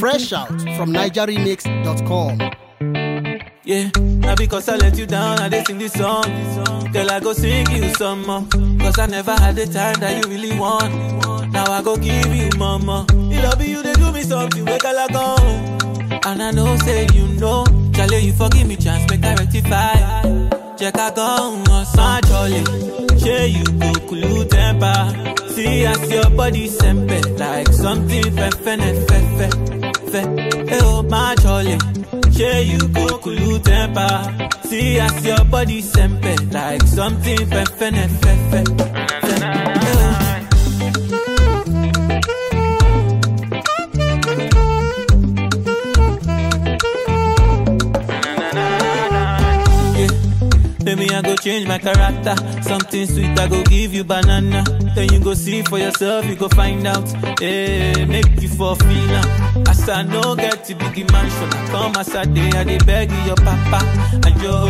Fresh out from NigerRemix.com. Yeah, now because I let you down, I did sing this song. Girl, I go sing you some more. Cause I never had the time that you really want. Now I go give you mama. You love you, they do me something, make I like go. And I know, say you know. Charlie, you forgive me, chance, make I rectify. Check I go on my jolly. Share you go cool temper. See as your body sempe like something fe. Hey oh my jolly. Share you go cool temper. See as your body sempe like something fe. Baby, I go change my character. Something sweet, I go give you banana. Then you go see for yourself, you go find out. Hey, make you for feel now. As I no get to big mansion, I come as a day, I dey beg your papa. Ayo.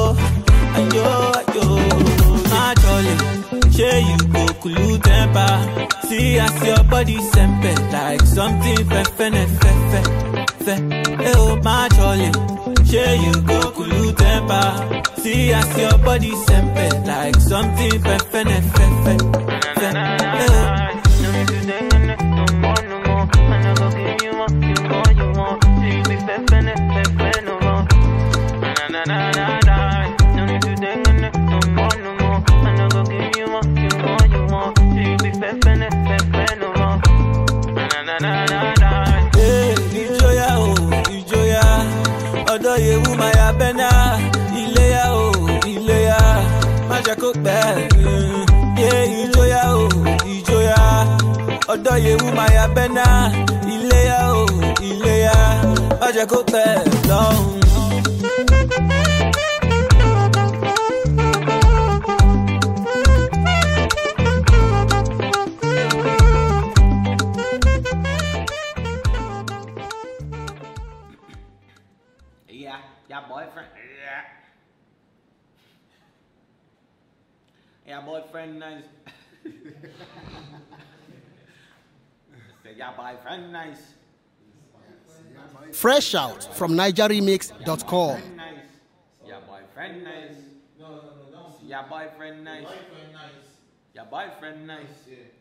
My jolly, share you go cool temper. See as your body sempe like something fe. Hey oh my jolly, share you go cool temper. See as your body sempe like something fe. Odo ye woman ya bena, ileya o, ileya, maja cook bad. Yeah, ijoya o, ijoya. Odo ye woman ya bena, ileya o, ileya, maja cook bad. Long. Yeah, boyfriend. Yeah, boyfriend nice. Yeah, boyfriend nice. Fresh out from NigerRemix.com. Yeah, boyfriend nice. Yeah, boyfriend nice. Yeah, boyfriend nice.